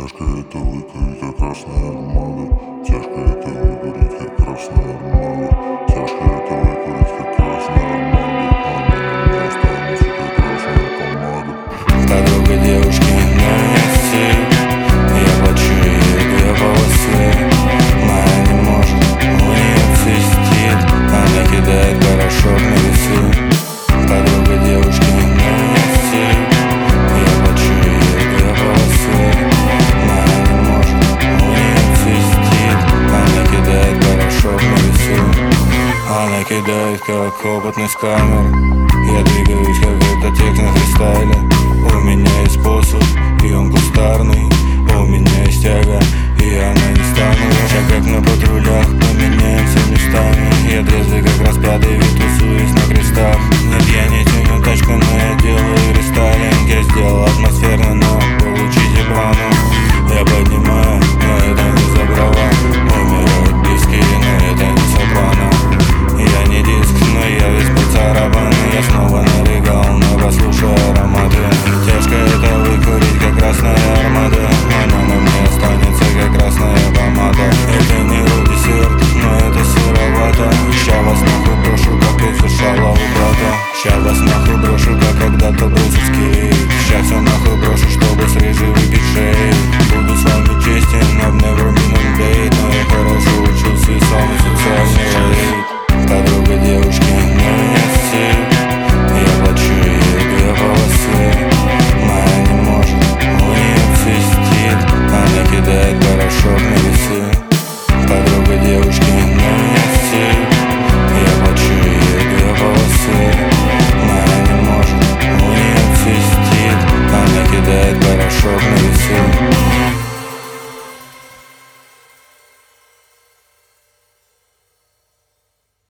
Тяжко это выкурить, как красная армада. Тяжко это выкурить, как красная армада. Тяжко это выкурить, как красная армада. Она на мне останется, как красная помада. Подруга девушки, но не стиль. Я плачу ей две полосы. Моя не может, у нее цистит. Она кидает порошок на весы. Подруга девушки, но не стиль. Я плачу ей две полосы. Моя не может, у нее цистит. Она кидает порошок на весы. Она кидает как опытный сканер. Я двигаюсь как это техно-фристайле. У меня есть способ, и он кустарный. У меня есть тяга, и она не стану. Я как на патрулях, поменяемся местами. Я трезвый как распятый, ведь тусуюсь на крестах. Нет, я не тяну тачку, но я делаю рестайлинг. Я сделал атмосферно, но получите бану. Я поднимаю, но это не забрала. Умирают близкие, но это не сопрано. Я не диск, но я весь поцарапан. Я снова налегал, но послушай ароматы. Тяжко это выкурить, как красная армада. Она на мне останется, как красная помада. Это не ру-десерт, но это сыровато. Ща вас нахуй брошу, как ты сушала у брата. Ща вас нахуй брошу, как когда-то бросил скейт. Ща все нахуй брошу, чтобы с рыжей выпить шеи. Буду с вами честен, I've never been on date. Но я хорошо учился и самый социальный рейд. Подруга девушки, но не стиль. Я плачу ей две полосы. Моя не может, у нее цистит. Она кидает порошок на весы.